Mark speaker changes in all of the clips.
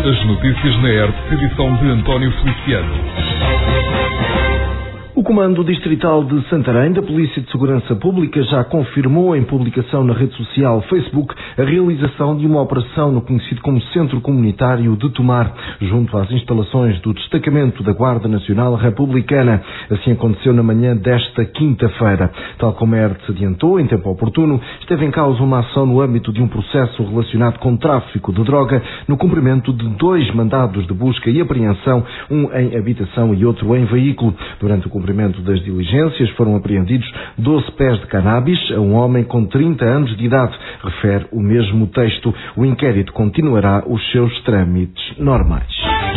Speaker 1: As notícias na ERP, edição de António Feliciano.
Speaker 2: O Comando Distrital de Santarém da Polícia de Segurança Pública já confirmou em publicação na rede social Facebook a realização de uma operação no conhecido como Centro Comunitário de Tomar, junto às instalações do Destacamento da Guarda Nacional Republicana. Assim aconteceu na manhã desta quinta-feira. Tal como a ERT adiantou, em tempo oportuno, esteve em causa uma ação no âmbito de um processo relacionado com tráfico de droga, no cumprimento de 2 mandados de busca e apreensão, um em habitação e outro em veículo. Durante o cumprimento das diligências foram apreendidos 12 pés de cannabis a um homem com 30 anos de idade, refere o mesmo texto. O inquérito continuará os seus trâmites normais.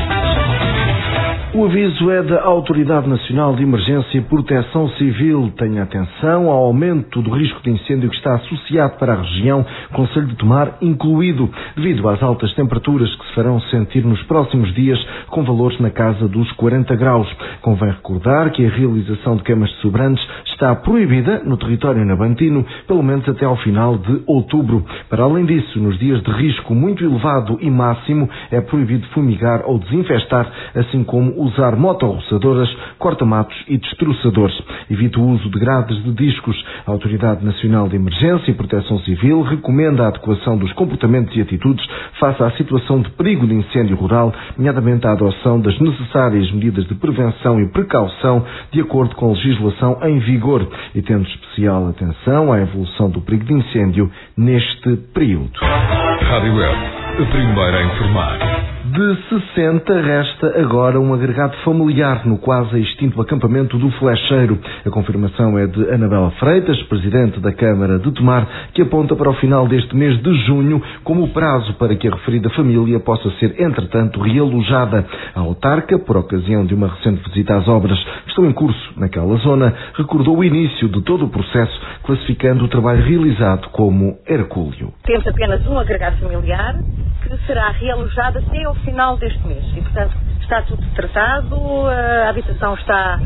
Speaker 2: O aviso é da Autoridade Nacional de Emergência e Proteção Civil. Tenha atenção ao aumento do risco de incêndio que está associado para a região, Concelho de Tomar incluído, devido às altas temperaturas que se farão sentir nos próximos dias, com valores na casa dos 40 graus. Convém recordar que a realização de queimas de sobrantes está proibida no território nabantino, pelo menos até ao final de outubro. Para além disso, nos dias de risco muito elevado e máximo, é proibido fumigar ou desinfestar, assim como usar motorroçadoras, corta-matos e destroçadores. Evite o uso de grades de discos. A Autoridade Nacional de Emergência e Proteção Civil recomenda a adequação dos comportamentos e atitudes face à situação de perigo de incêndio rural, nomeadamente a adoção das necessárias medidas de prevenção e precaução de acordo com a legislação em vigor e tendo especial atenção à evolução do perigo de incêndio neste período.
Speaker 1: Rádio Web, a primeira a informar.
Speaker 2: De 60 resta agora um agregado familiar no quase extinto acampamento do Flecheiro. A confirmação é de Anabela Freitas, presidente da Câmara de Tomar, que aponta para o final deste mês de junho como o prazo para que a referida família possa ser, entretanto, realojada. A autarca, por ocasião de uma recente visita às obras que estão em curso naquela zona, recordou o início de todo o processo, classificando o trabalho realizado como hercúleo.
Speaker 3: Temos apenas um agregado familiar que será realojado até ao final deste mês e, portanto, está tudo tratado, a habitação está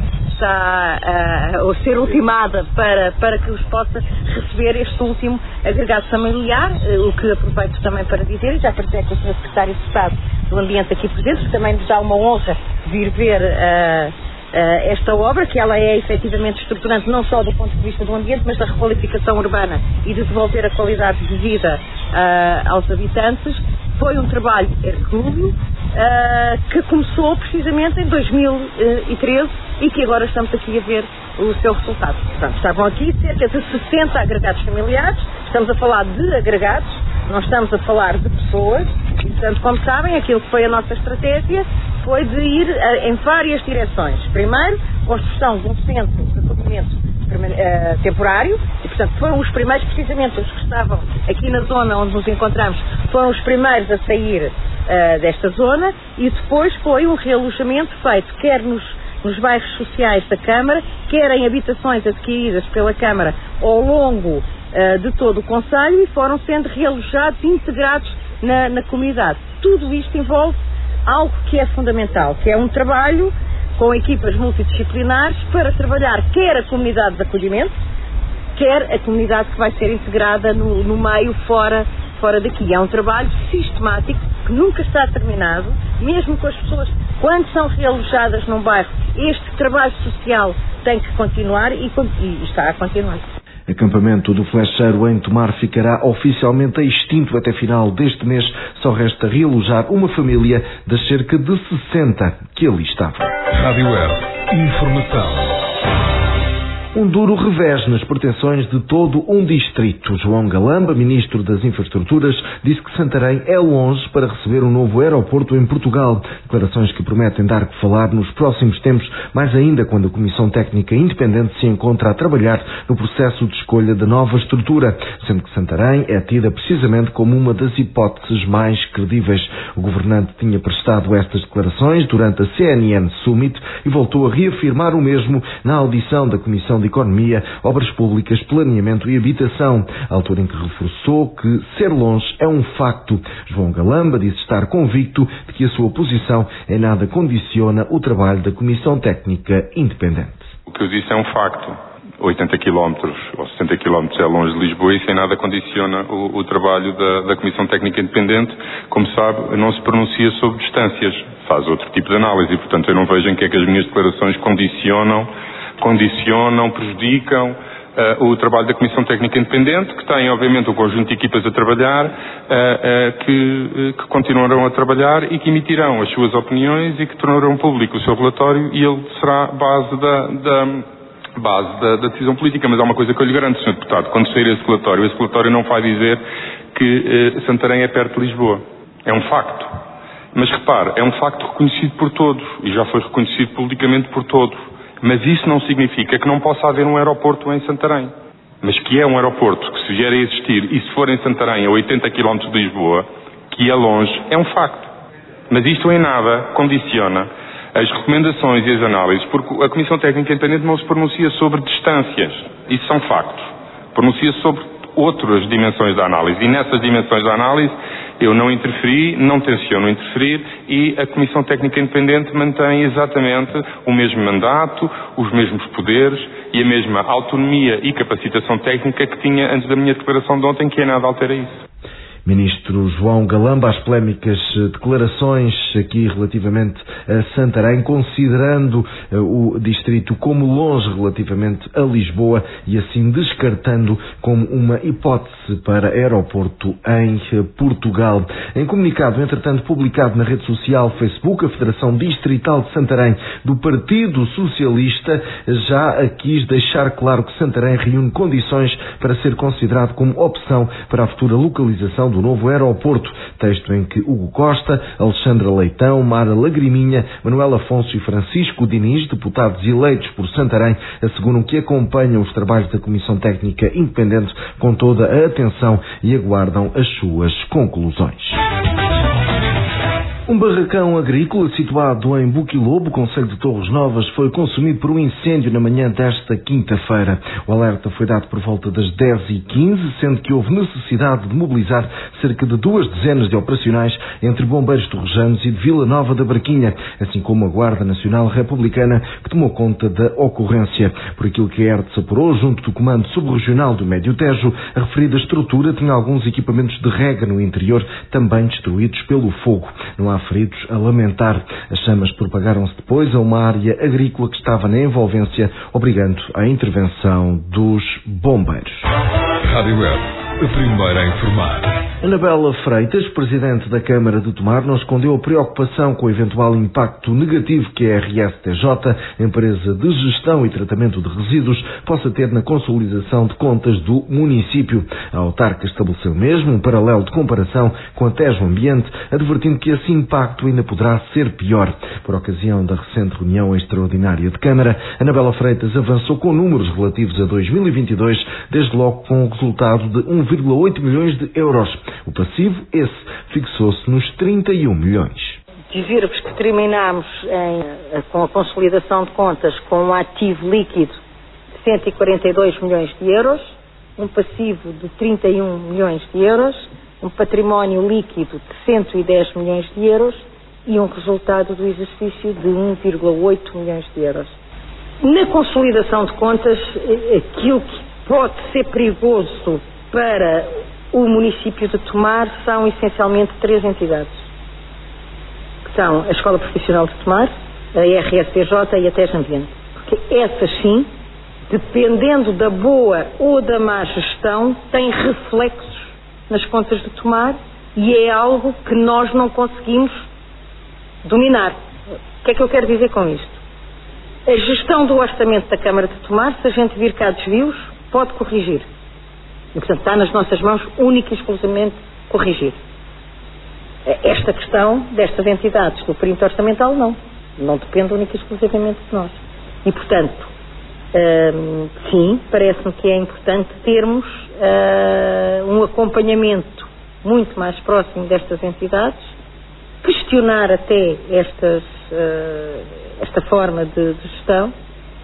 Speaker 3: a ser ultimada para que os possa receber este último agregado familiar, o que aproveito também para dizer, e já partilhei com o Sr. Secretário de Estado do Ambiente aqui presente, que também nos dá uma honra vir ver esta obra, que ela é efetivamente estruturante não só do ponto de vista do ambiente, mas da requalificação urbana e de devolver a qualidade de vida aos habitantes. Foi um trabalho hercúleo que começou precisamente em 2013 e que agora estamos aqui a ver o seu resultado. Portanto, estavam aqui cerca de 60 agregados familiares, estamos a falar de agregados, não estamos a falar de pessoas, e, portanto, como sabem, aquilo que foi a nossa estratégia foi de ir em várias direções. Primeiro, construção de um centro de acolhimento temporário, e portanto foram os primeiros, precisamente os que estavam aqui na zona onde nos encontramos, foram os primeiros a sair desta zona, e depois foi um realojamento feito quer nos bairros sociais da Câmara, quer em habitações adquiridas pela Câmara ao longo de todo o concelho, e foram sendo realojados e integrados na comunidade. Tudo isto envolve algo que é fundamental, que é um trabalho com equipas multidisciplinares para trabalhar quer a comunidade de acolhimento, quer a comunidade que vai ser integrada no meio fora daqui. É um trabalho sistemático que nunca está terminado, mesmo com as pessoas, quando são realojadas num bairro, este trabalho social tem que continuar e está a continuar.
Speaker 2: O acampamento do Flecheiro em Tomar ficará oficialmente extinto até final deste mês. Só resta realojar uma família das cerca de 60 que ali estavam.
Speaker 1: Rádio Web, informação.
Speaker 2: Um duro revés nas pretensões de todo um distrito. João Galamba, ministro das Infraestruturas, disse que Santarém é longe para receber um novo aeroporto em Portugal. Declarações que prometem dar que falar nos próximos tempos, mais ainda quando a Comissão Técnica Independente se encontra a trabalhar no processo de escolha da nova estrutura, sendo que Santarém é tida precisamente como uma das hipóteses mais credíveis. O governante tinha prestado estas declarações durante a CNN Summit e voltou a reafirmar o mesmo na audição da Comissão de Economia, Obras Públicas, Planeamento e Habitação, altura em que reforçou que ser longe é um facto. João Galamba disse estar convicto de que a sua posição em nada condiciona o trabalho da Comissão Técnica Independente.
Speaker 4: O que eu disse é um facto. 80 km ou 60 km é longe de Lisboa, e isso em nada condiciona o trabalho da Comissão Técnica Independente. Como sabe, não se pronuncia sobre distâncias, faz outro tipo de análise, e portanto eu não vejo em que é que as minhas declarações condicionam, prejudicam o trabalho da Comissão Técnica Independente, que tem obviamente um conjunto de equipas a trabalhar, que continuarão a trabalhar e que emitirão as suas opiniões e que tornarão público o seu relatório, e ele será base da decisão política. Mas há uma coisa que eu lhe garanto, Sr. Deputado: quando sair esse relatório não vai dizer que Santarém é perto de Lisboa. É um facto. Mas repare, é um facto reconhecido por todos e já foi reconhecido publicamente por todos. Mas isso não significa que não possa haver um aeroporto em Santarém. Mas que é um aeroporto que, se vier a existir, e se for em Santarém, a 80 km de Lisboa, que é longe, é um facto. Mas isto em nada condiciona as recomendações e as análises, porque a Comissão Técnica Independente não se pronuncia sobre distâncias. Isso são factos. Pronuncia sobre outras dimensões da análise. E nessas dimensões da análise eu não interferi, não tenciono interferir, e a Comissão Técnica Independente mantém exatamente o mesmo mandato, os mesmos poderes e a mesma autonomia e capacitação técnica que tinha antes da minha declaração de ontem, que em nada altera isso.
Speaker 2: Ministro João Galamba, as polémicas declarações aqui relativamente a Santarém, considerando o distrito como longe relativamente a Lisboa e assim descartando como uma hipótese para aeroporto em Portugal. Em comunicado, entretanto, publicado na rede social Facebook, a Federação Distrital de Santarém do Partido Socialista já quis deixar claro que Santarém reúne condições para ser considerado como opção para a futura localização do novo aeroporto. Texto em que Hugo Costa, Alexandra Leitão, Mara Lagriminha, Manuel Afonso e Francisco Diniz, deputados eleitos por Santarém, asseguram que acompanham os trabalhos da Comissão Técnica Independente com toda a atenção e aguardam as suas conclusões. Um barracão agrícola situado em Buquilobo, concelho de Torres Novas, foi consumido por um incêndio na manhã desta quinta-feira. O alerta foi dado por volta das 10h15, sendo que houve necessidade de mobilizar cerca de 2 dezenas de operacionais entre bombeiros torrejanos e de Vila Nova da Barquinha, assim como a Guarda Nacional Republicana, que tomou conta da ocorrência. Por aquilo que a ERTS apurou, junto do Comando Subregional do Médio Tejo, a referida estrutura tinha alguns equipamentos de rega no interior, também destruídos pelo fogo. Não há feridos a lamentar. As chamas propagaram-se depois a uma área agrícola que estava na envolvência, obrigando à intervenção dos bombeiros.
Speaker 1: Rádio Web, a primeira a informar.
Speaker 2: Anabela Freitas, presidente da Câmara de Tomar, não escondeu a preocupação com o eventual impacto negativo que a RSTJ, empresa de gestão e tratamento de resíduos, possa ter na consolidação de contas do município. A autarca estabeleceu mesmo um paralelo de comparação com a Tejo Ambiente, advertindo que esse impacto ainda poderá ser pior. Por ocasião da recente reunião extraordinária de Câmara, Anabela Freitas avançou com números relativos a 2022, desde logo com o resultado de 1,8 milhões de euros. O passivo, esse, fixou-se nos 31 milhões.
Speaker 3: Dizer-vos que terminámos com a consolidação de contas com um ativo líquido de 142 milhões de euros, um passivo de 31 milhões de euros, um património líquido de 110 milhões de euros e um resultado do exercício de 1,8 milhões de euros. Na consolidação de contas, aquilo que pode ser perigoso para o município de Tomar são essencialmente 3 entidades, que são a Escola Profissional de Tomar, a RSTJ e a Tejo Ambiente. Porque essas sim, dependendo da boa ou da má gestão, têm reflexos nas contas de Tomar e é algo que nós não conseguimos dominar. O que é que eu quero dizer com isto? A gestão do orçamento da Câmara de Tomar, se a gente vir cá desvios, pode corrigir. E, portanto, está nas nossas mãos única e exclusivamente corrigir. Esta questão destas entidades do perímetro orçamental não depende única e exclusivamente de nós. E, portanto, sim, parece-me que é importante termos um acompanhamento muito mais próximo destas entidades, questionar até esta forma de gestão.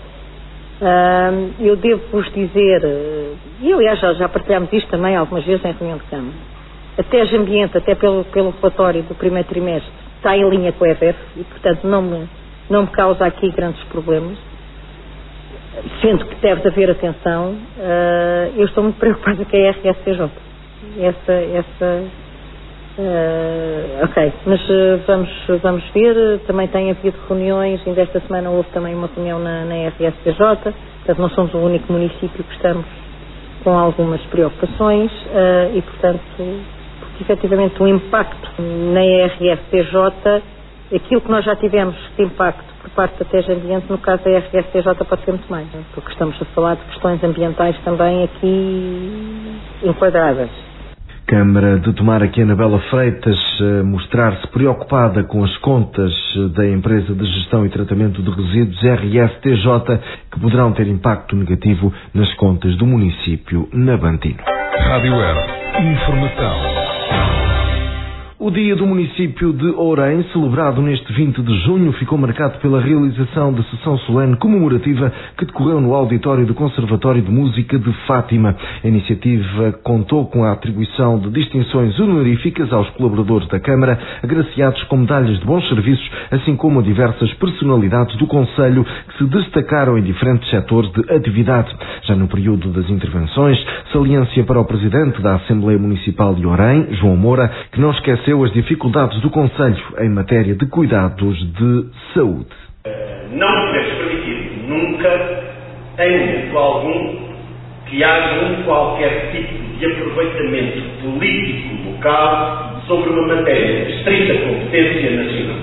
Speaker 3: Eu devo-vos dizer, e aliás já partilhámos isto também algumas vezes em reunião de Câmara, a Tejo Ambiente, até pelo relatório do primeiro trimestre, está em linha com a EVF e, portanto, não me causa aqui grandes problemas. sendo que deve haver atenção, eu estou muito preocupada com a RSCJ. Ok, mas vamos ver. Também tem havido reuniões, ainda esta semana houve também uma reunião na RSCJ, portanto não somos o único município que estamos com algumas preocupações e, portanto, porque efetivamente o impacto na RSCJ, aquilo que nós já tivemos de impacto por parte da TEJ Ambiente, no caso da RSCJ pode ser muito mais, porque estamos a falar de questões ambientais também aqui enquadradas.
Speaker 2: Câmara de Tomar, aqui Anabela Freitas, mostrar-se preocupada com as contas da empresa de gestão e tratamento de resíduos RSTJ, que poderão ter impacto negativo nas contas do município nabantino.
Speaker 1: Rádio Web. Informação.
Speaker 2: O Dia do Município de Ourém, celebrado neste 20 de junho, ficou marcado pela realização da sessão solene comemorativa que decorreu no auditório do Conservatório de Música de Fátima. A iniciativa contou com a atribuição de distinções honoríficas aos colaboradores da Câmara, agraciados com medalhas de bons serviços, assim como a diversas personalidades do Conselho que se destacaram em diferentes setores de atividade. Já no período das intervenções, saliência para o Presidente da Assembleia Municipal de Ourém, João Moura, que não esqueceu as dificuldades do Conselho em matéria de cuidados de saúde.
Speaker 5: Não podemos permitir nunca, em momento algum, que haja qualquer tipo de aproveitamento político local sobre uma matéria de estrita competência nacional.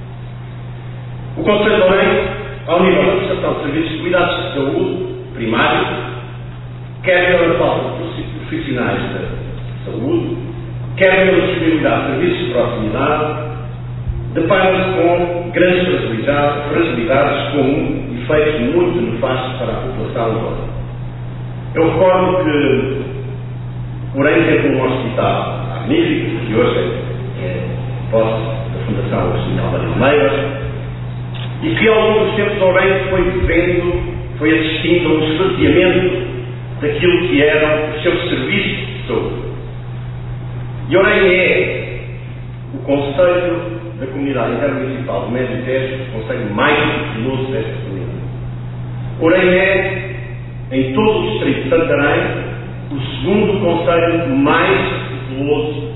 Speaker 5: O Conselho de Ourém, ao nível da prestação de serviços de cuidados de saúde primários, quer pela falta de profissionais da saúde, quer pela disponibilidade de serviços de proximidade, depara-se com grandes fragilidades com efeitos muito nefastos para a população toda. Eu recordo que Ourém teve um hospital magnífico, que hoje é posse da Fundação Hospital da Palmeiras, e que ao longo dos tempos Ourém foi assistindo a um esvaziamento daquilo que eram os seus serviços de saúde. E Ourém é o Conselho da Comunidade Intermunicipal do Médio Tejo, o Conselho mais populoso desta comunidade. Ourém é, em todo o distrito de Santarém, o segundo Conselho mais populoso.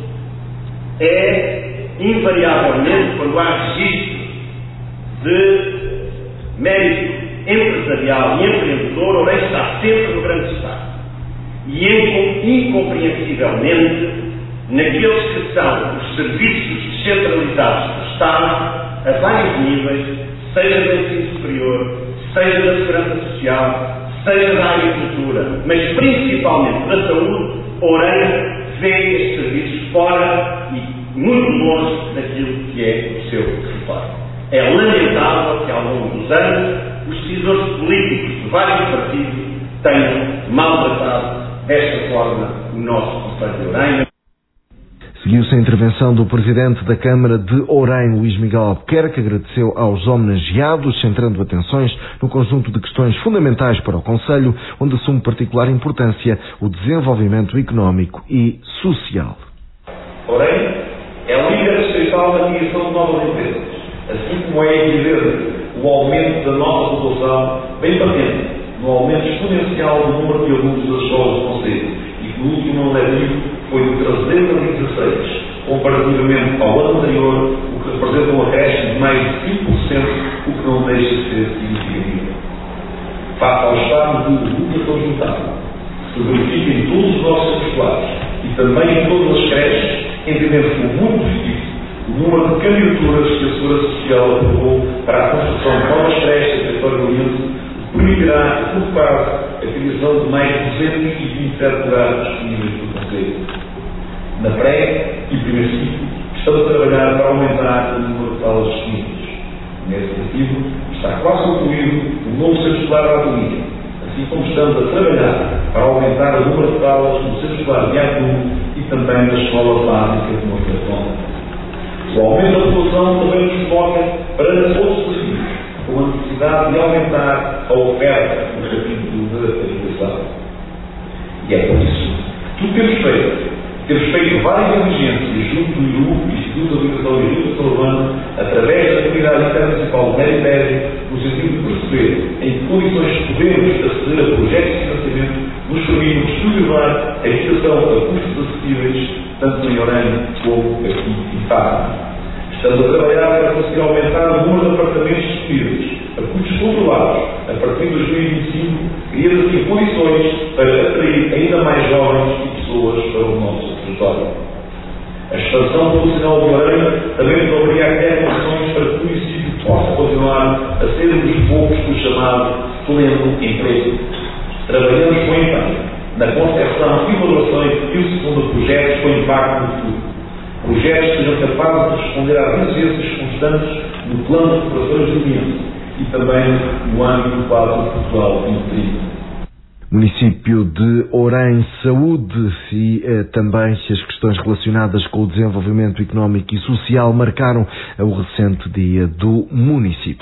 Speaker 5: É, invariavelmente, quando há registro de mérito empresarial e empreendedor, Ourém está sempre no grande destaque. E incompreensivelmente, naqueles que são os serviços descentralizados do Estado, a vários níveis, seja da ensino superior, seja da segurança social, seja da agricultura, mas principalmente da saúde, Ourém vê estes serviços fora e muito longe daquilo que é o seu território. É lamentável que ao longo dos anos os decisores políticos de vários partidos tenham maltratado desta forma o nosso Conselho de Ourém.
Speaker 2: Seguiu-se a intervenção do Presidente da Câmara de Ourém, Luís Miguel Albuquerque, que agradeceu aos homenageados, centrando atenções no conjunto de questões fundamentais para o Conselho, onde assume particular importância o desenvolvimento económico e social.
Speaker 6: Ourém é um líder distrital na criação de novas empresas, assim como é evidente o aumento da nossa população, bem patente, no aumento exponencial do número de alunos das escolas do Conselho, e que no último ano letivo foi de 316, comparativamente ao ano anterior, o que representa um acréscimo de mais de 5%, o que não deixa de ser significativo. Face ao estado de educação juntada, que se verifica em todos os nossos escolares e também em todas as creches, entendemos como muito positivo o número de candidaturas que a Segurança Social aprovou para a construção de novas creches no território oriente, permitirá, por prazo, a criação de mais de 227 lugares disponíveis no Conselho. Na pré e primeiro ciclo, estamos a trabalhar para aumentar o número de salas disponíveis. Nesse sentido, está quase concluído o novo centro escolar da Atolia, assim como estamos a trabalhar para aumentar o número de salas no centro escolar de Atum e também na escola básica de Montevideo. O aumento da população também nos coloca para outros desafios, com a necessidade de aumentar a oferta no capítulo da educação. E é por isso que tudo temos feito Temos feito várias diligências junto do IRU, Instituto de Habitação e Reabilitação Urbana, através da Comunidade Intermunicipal de Médio, no sentido de perceber em que condições podemos aceder a projetos de financiamento nos permitem estruturar a habitação a custos acessíveis, tanto em Orem como aqui em Faro. Estamos a trabalhar para conseguir aumentar o número de apartamentos disponíveis a custos controlados a partir de 2025, criando assim condições para atrair ainda mais jovens e pessoas para o nosso território. A expansão populacional de Orem também nos obriga a criar condições para que o município possa continuar a ser um dos poucos do chamado pleno emprego. Trabalhamos com empenho na concepção e elaboração e execução de projetos com impacto no futuro. Projetos que sejam capazes de responder às exigências constantes no plano de operações do ambiente e também no âmbito do quadro Portugal 2030.
Speaker 2: Município de Orem, saúde e também as questões relacionadas com o desenvolvimento económico e social marcaram o recente dia do município.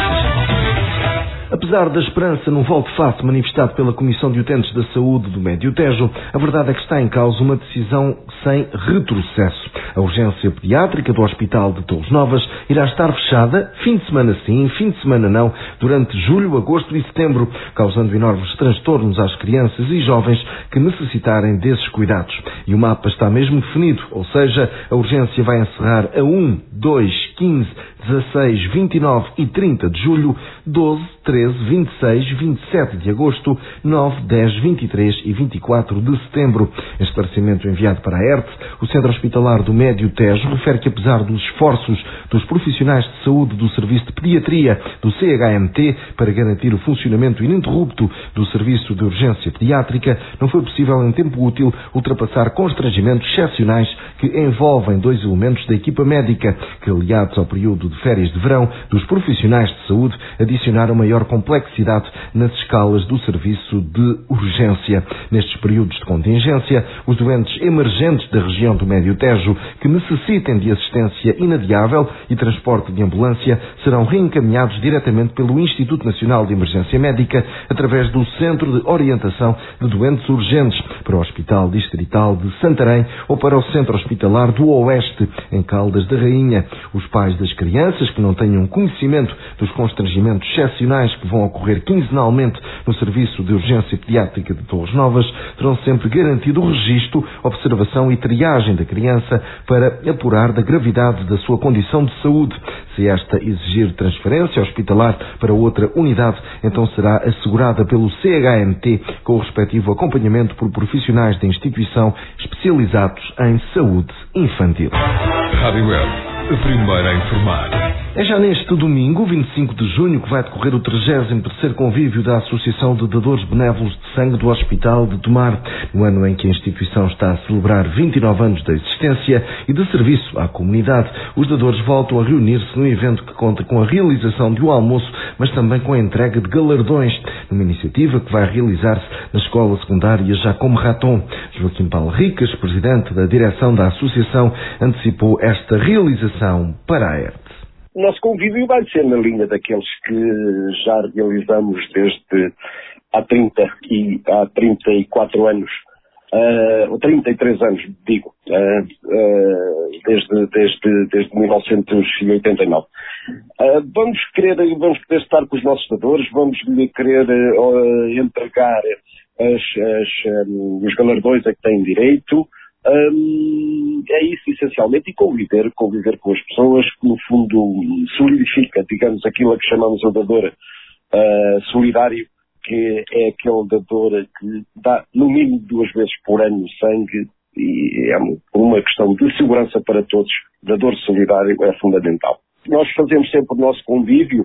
Speaker 2: Apesar da esperança num volte-face manifestado pela Comissão de Utentes da Saúde do Médio Tejo, a verdade é que está em causa uma decisão sem retrocesso. A urgência pediátrica do Hospital de Torres Novas irá estar fechada, fim de semana sim, fim de semana não, durante julho, agosto e setembro, causando enormes transtornos às crianças e jovens que necessitarem desses cuidados. E o mapa está mesmo definido, ou seja, a urgência vai encerrar a 1, 2, 15, 16, 29 e 30 de julho, 12, 13, 26, 27 de agosto, 9, 10, 23 e 24 de setembro. Em esclarecimento enviado para a ERTE, o Centro Hospitalar do Médio Tejo refere que apesar dos esforços dos profissionais de saúde do Serviço de Pediatria do CHMT para garantir o funcionamento ininterrupto do Serviço de Urgência Pediátrica, não foi possível em tempo útil ultrapassar constrangimentos excepcionais que envolvem 2 elementos da equipa médica que, aliados ao período de férias de verão dos profissionais de saúde, adicionaram maior complexidade nas escalas do serviço de urgência. Nestes períodos de contingência, os doentes emergentes da região do Médio Tejo que necessitem de assistência inadiável e transporte de ambulância serão reencaminhados diretamente pelo Instituto Nacional de Emergência Médica através do Centro de Orientação de Doentes Urgentes para o Hospital Distrital de Santarém ou para o Centro Hospitalar do Oeste, em Caldas da Rainha. Os pais das crianças que não tenham conhecimento dos constrangimentos excepcionais que vão ocorrer quinzenalmente no Serviço de Urgência Pediátrica de Torres Novas terão sempre garantido o registro, observação e triagem da criança para apurar da gravidade da sua condição de saúde. Se esta exigir transferência hospitalar para outra unidade, então será assegurada pelo CHMT com o respectivo acompanhamento por profissionais da instituição especializados em saúde infantil.
Speaker 1: Rádio Web, a primeira a informar.
Speaker 2: É já neste domingo, 25 de junho, que vai decorrer o 33º Convívio da Associação de Dadores Benévolos de Sangue do Hospital de Tomar, no ano em que a instituição está a celebrar 29 anos de existência e de serviço à comunidade. Os dadores voltam a reunir-se num evento que conta com a realização de um almoço, mas também com a entrega de galardões, numa iniciativa que vai realizar-se na Escola Secundária Jacome Raton. Joaquim Paulo Ricas, presidente da direção da associação, antecipou esta realização para a ERTE.
Speaker 7: O nosso convívio vai ser na linha daqueles que já realizamos desde há 34 anos, ou 33 anos, digo, desde 1989. Vamos querer estar com os nossos dadores, vamos querer entregar os galardões a que têm direito. É isso essencialmente, e conviver com as pessoas que no fundo solidifica, digamos, aquilo a que chamamos o dador solidário, que é aquele dador que dá no mínimo 2 vezes por ano sangue, e é uma questão de segurança para todos. Dador solidário é fundamental. Nós fazemos sempre o nosso convívio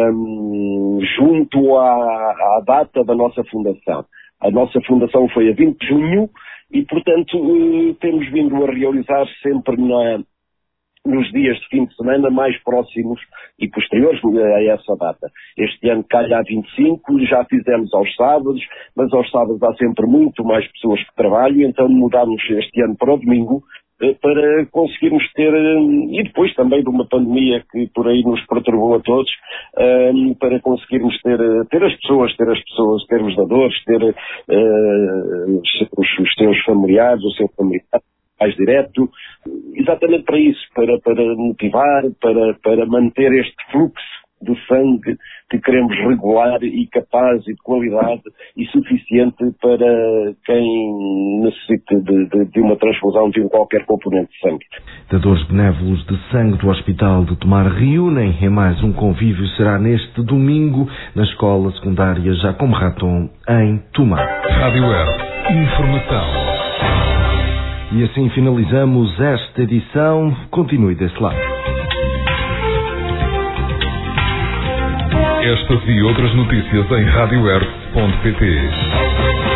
Speaker 7: junto à data da nossa fundação. A nossa fundação foi a 20 de junho e, portanto, temos vindo a realizar sempre nos dias de fim de semana mais próximos e posteriores a essa data. Este ano calha a 25, já fizemos aos sábados, mas aos sábados há sempre muito mais pessoas que trabalham, então mudámos este ano para o domingo, para conseguirmos ter, e depois também de uma pandemia que por aí nos perturbou a todos, para conseguirmos ter as pessoas, ter os dadores, ter os seus familiares, o seu familiar, direto, exatamente para isso, para motivar, para manter este fluxo de sangue que queremos regular e capaz e de qualidade e suficiente para quem necessite de uma transfusão de qualquer componente de sangue.
Speaker 2: Dadores benévolos de sangue do Hospital de Tomar reúnem em mais um convívio. Será neste domingo na Escola Secundária Jacome Raton, em Tomar.
Speaker 1: Rádio Earth. Informação.
Speaker 2: E assim finalizamos esta edição. Continue desse lado.
Speaker 1: Estas e outras notícias em radioearth.pt.